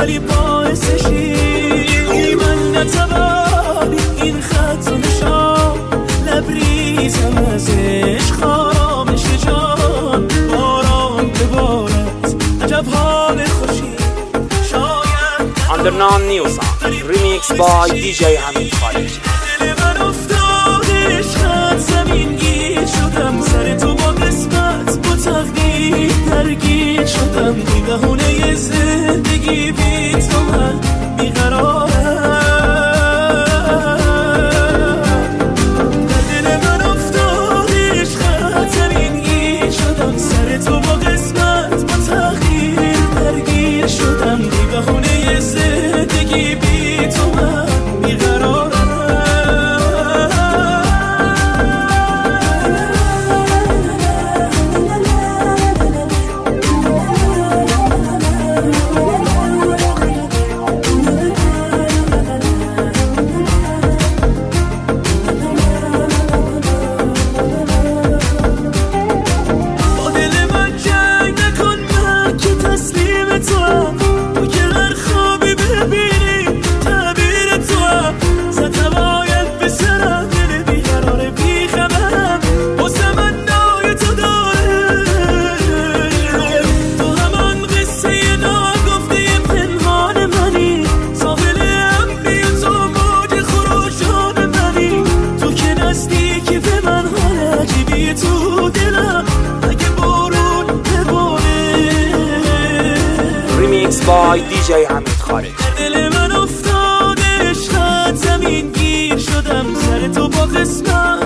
ولی باعثشی من نتوانی این خط و نشان لبریزم از عشق آرامش جان باران به بارت عجب حال خوشی شاید Under Non-New Sound Remix by DJ Hamid Khalid. دل من افتاده عشقت زمین گیر شدم سر تو با قسمت با تقدیر درگیر شدم بی بهونه زندگی بی تو من بیقرارم در دل من افتاده عشقت زمین گیر شدم سر تو با قسمت با تقدیر درگیر شدم بی بهونه زندگی بی تو من بیقرارم Remix by DJ Hamid Khalid. دل من افتاده عشقت زمین گیر شدم سر تو با قسمت